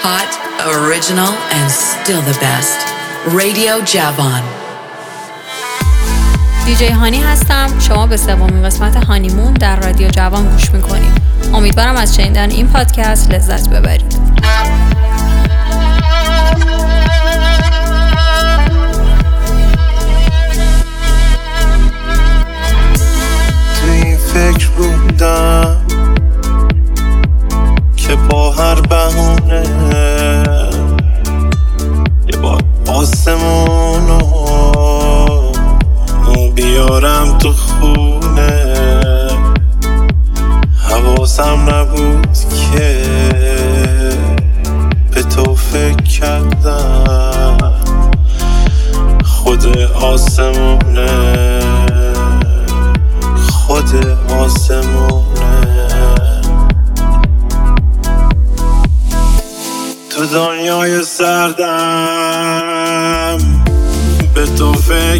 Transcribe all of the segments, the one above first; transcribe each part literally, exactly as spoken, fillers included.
hot, original and still the best. Radio Javan. دیجی هانی هستم. شما به سومین قسمت هانیمون در رادیو جوان گوش میکنید. امیدوارم از شنیدن این پادکست لذت ببرید. توی فکر بودم که با هر بهونه یه بار آسمونو بیارم تو خونه. حواسم نبود که به تو فکر کردم. خود آسمونه خود آسمونه تو دنیای سردم به تو فکر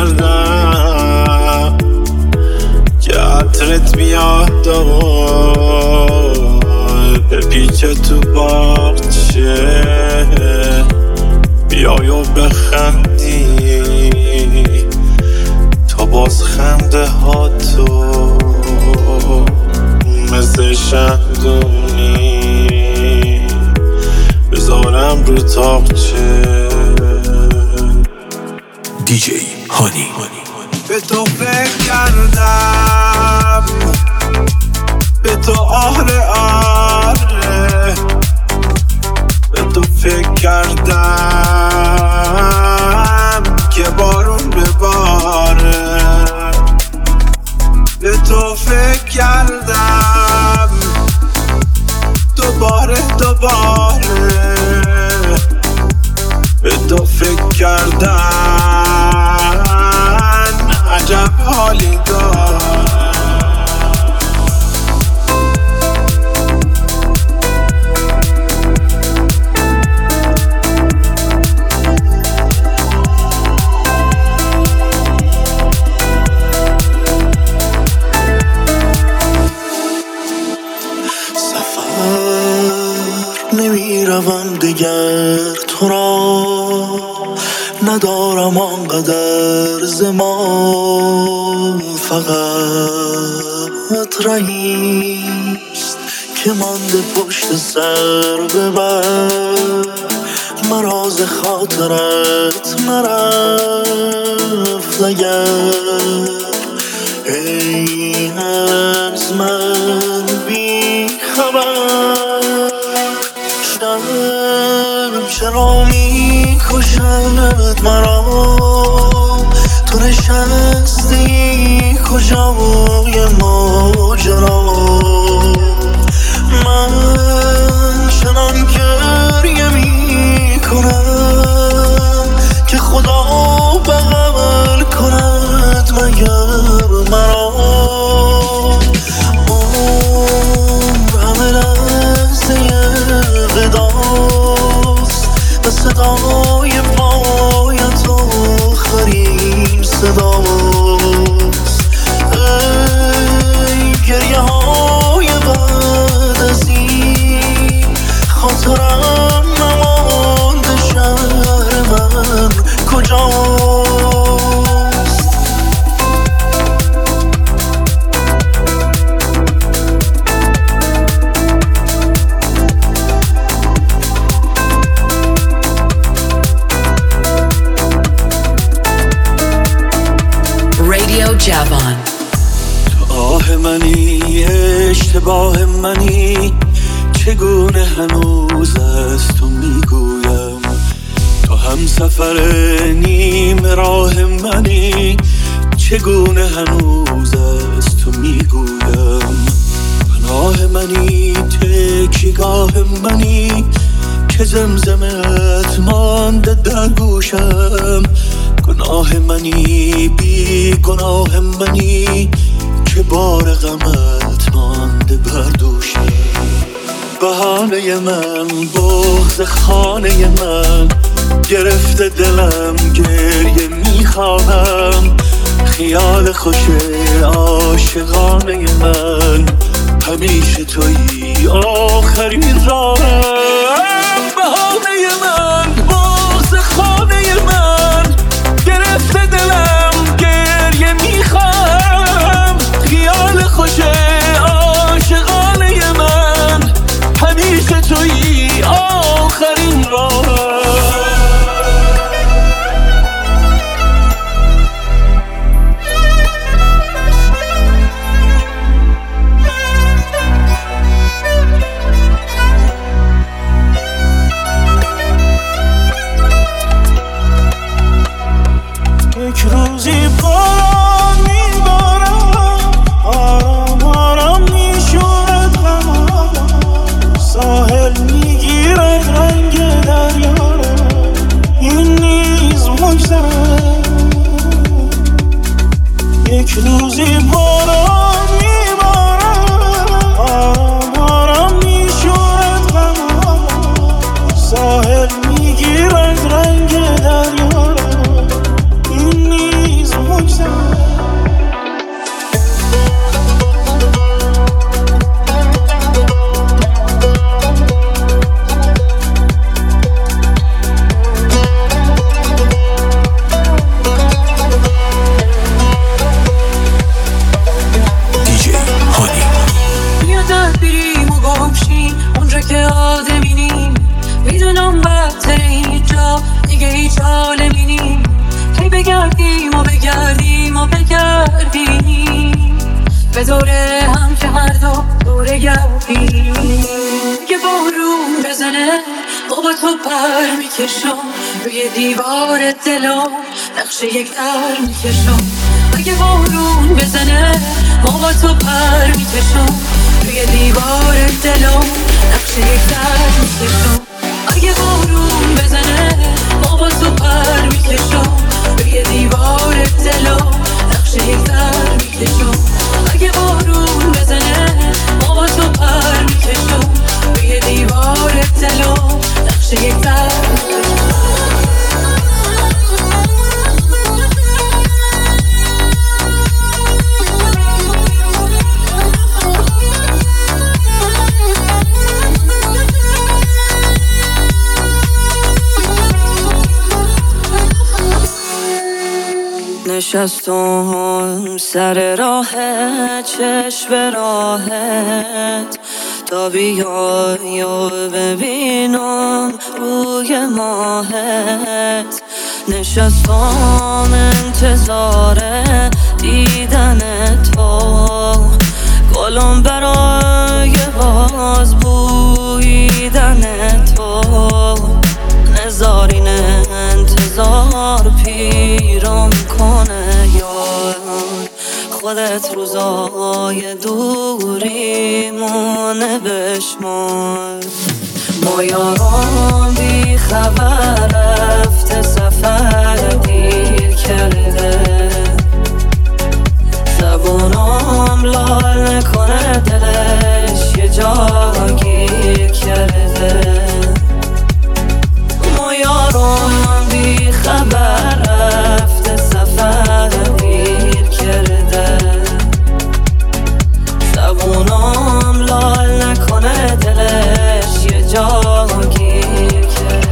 کردم که عطرت بیاد و بپیچه تو بارچه بیای و بخندی تا باز خنده ها تو مثل شهدونی بذارم رو تاقچه. دیجی هانی. به تو فکر کردم به تو آره آره به تو فکر کردم که بارون بباره. به تو فکر کردم دوباره دوباره به تو فکر کردم عجب حالی دار. نمیروم دیگر تو را ندارم آنقدر زمان. فقط رهیست که مانده پشت سر ببر. مراز خاطرت نرفت اگر ای از من بی خبر. شرم چرا می کشد مرا تو نشستی کجای ماجرا. من چنان گریه می کنم که خدا بغل کند مگر مرا. عمر همه لحظه وداست و صدای پایت آخرین صداست. ای گریه های بعد از این خاطرم نمانده شهر من کجاست. جوان. تو آه منی اشتباه منی چگونه هنوز از تو میگویم. تو هم سفر نیم راه منی چگونه هنوز از تو میگویم. پناه منی تکیگاه منی که زمزمت مانده در گوشم. گناه منی بی گناه منی که بار غمت مانده بر دوشم. بهانه من بغض خانه من گرفته دلم گریه میخوانم. خیال خوش عاشقانه من همیشه تویی آخرین راهم. بگردیم و بگردیم و بگردیم به دوره هم که هر دو دوره گردیم. که بارون بزنه ما با تو پر میکشم روی دیوار دلم نقشه یک در میکشم. اگه بارون بزنه ما با تو پر میکشم روی دیوار دلم نقشه یک در میکشم. اگه بارون بزنه ما با تو پر میکشم روی دیوار دلم نقشه یک در میکشم. اگه بارون بزنه ما با تو پر میکشم روی دیوار دلم نقشه یک در میکشم. نشستم سر راه چشم راهت تا بیای و ببینم روی ماهت. نشستم انتظار دیدن تو گلم برای باز بویدن تو. نزارین انتظار پیرم کنه یار خودت روزای دوریمونه بشمار. ما یاران بی خبر رفته سفر دیر کرده زبونم لال نکنه دلش یه جا گیر کرده. ما یاران بی خبر رفته سفر دیر کرده زبونم لال نکنه دلش یه جا گیر کرده.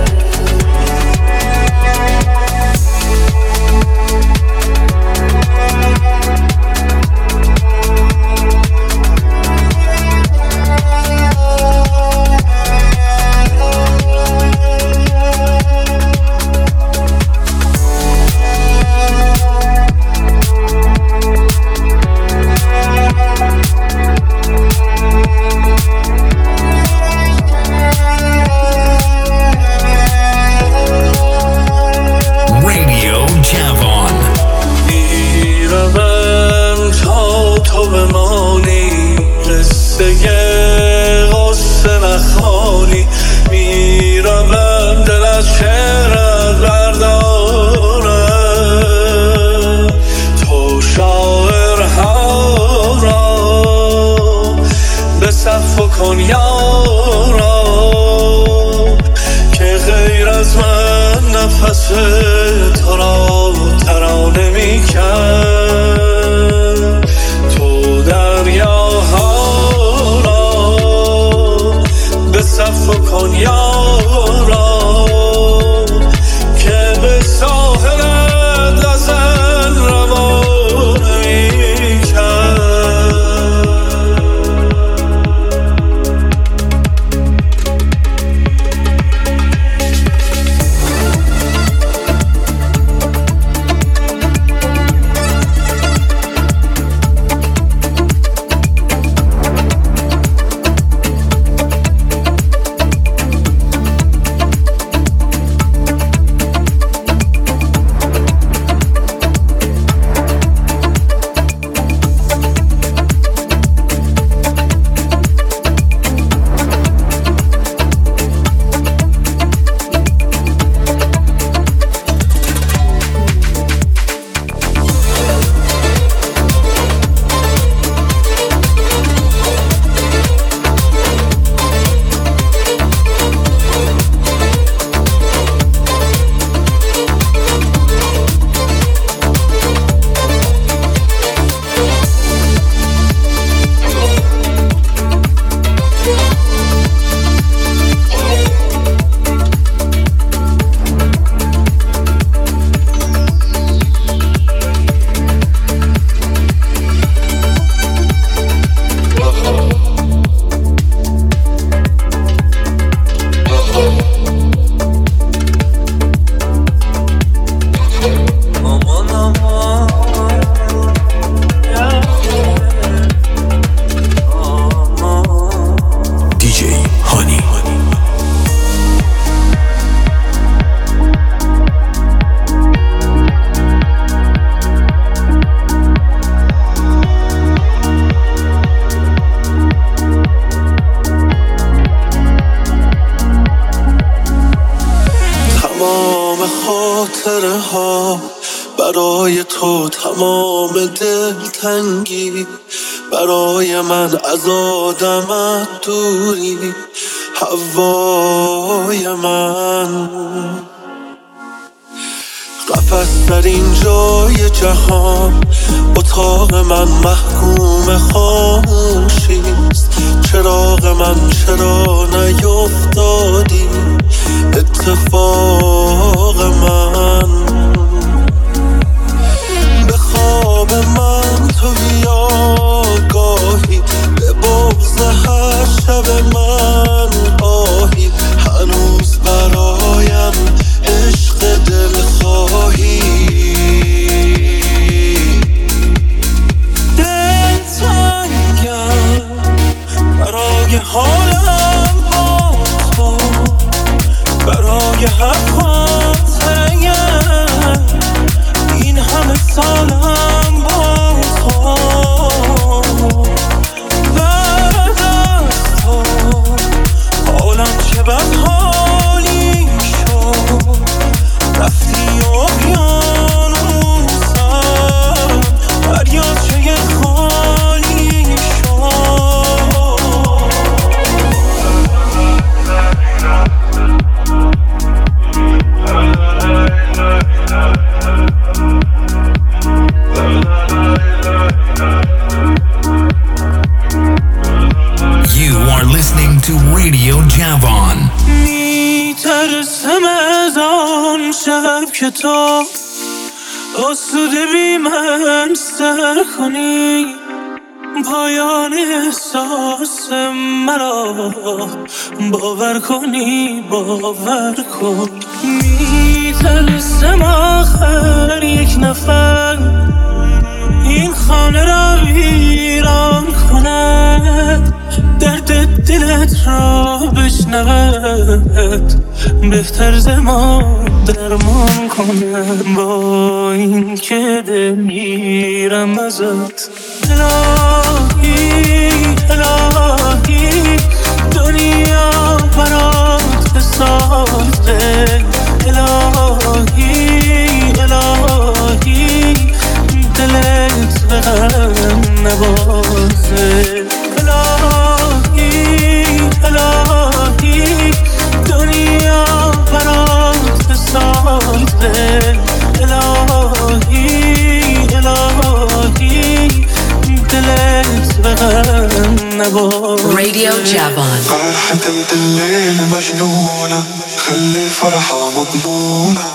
تو را ترانه می کرد تو دریاها را به صف کن یارا که به ساحلت ازن روانه می کرد. تمام خاطره ها، برای تو تمام دلتنگی، برای من از آدمت دوری، هوای من. قفس در این جای جهان، اتاق من محکوم خاموشیست. چراغ من چرا نیفتادی، اتفاق من. به خواب من تو بیا گاهی، به بغض هر شب من آهی. هنوز برایم عشق دلخواهی، دلتنگم برای حالم با تو، برای هر خاطره‌ام این همه سالم با تو. بعد از تو حالم چه بد حالی شد، رفتی اقیانوسم، دریاچه خالی You are listening to Radio Javon. میترسم از آن شب که تو آسوده بی من سر کنی، پایان احساس مرا باور کنی، باور کن. میترسم آخر یک نفر این خانه را ویران کند، درد دلت را بشنود، بهتر ز ما درمان کنم. با این که دل میرم ازت، الهی الهی دنیا برات بسازه، الهی الهی دلت به غم نبازه، الهی الهی دنیا برات بسازه، الهی الهی دلت به غم نبازه. Radio Javon. فرحة الليل مجنونة، خلي الفرحة مضمونة.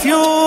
افیون